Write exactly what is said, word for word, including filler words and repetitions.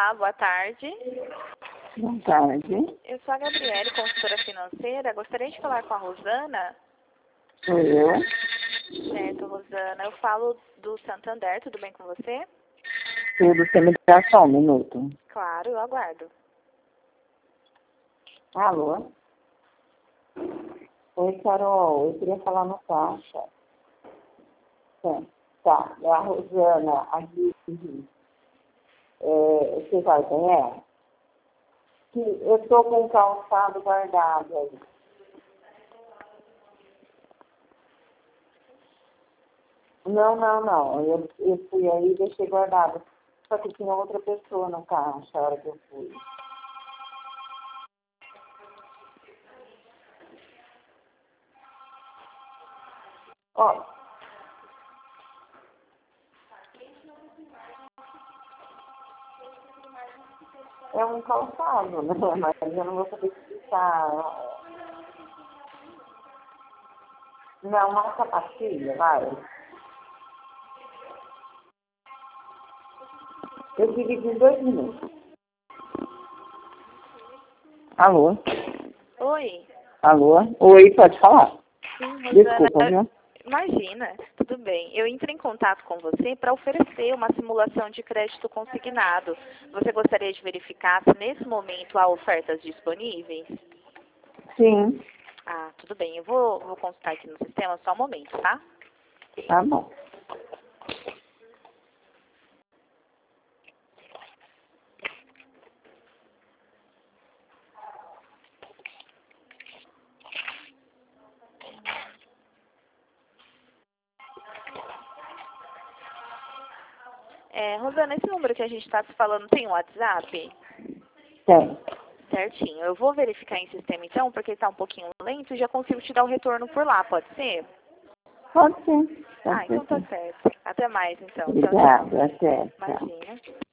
Olá, boa tarde. Boa tarde. Eu sou a Gabriele, consultora financeira. Gostaria de falar com a Rosana. Sou eu. Certo, Rosana. Eu falo do Santander. Tudo bem com você? Tudo, você me dá só um minuto. Claro, eu aguardo. Alô? Oi, Carol. Eu queria falar no caixa. Sim. Tá, é a Rosana aqui. É, você sabe quem é? Que eu estou com o calçado guardado aí. Não, não, não. Eu, eu fui aí e deixei guardado. Só que tinha outra pessoa no caixa a hora que eu fui. Ó. É um calçado, né? Mas eu não vou saber explicar. Não, uma sapatilha, vai. Eu dividi em dois minutos. Alô? Oi. Alô? Oi, pode falar. Sim, Rosana. Desculpa, viu? Imagina, tudo bem. Eu entrei em contato com você para oferecer uma simulação de crédito consignado. Você gostaria de verificar se nesse momento há ofertas disponíveis? Sim. Ah, tudo bem. Eu vou, vou consultar aqui no sistema só um momento, tá? Tá bom. É, Rosana, esse número que a gente está se falando tem um WhatsApp? Tem. Certinho. Eu vou verificar em sistema então, porque está um pouquinho lento e já consigo te dar o retorno por lá, pode ser? Pode ser. Pode Ah, então ser, tá sim. certo. Até mais então. Tchau, tchau. Obrigada. Até. Tchau. Imagina.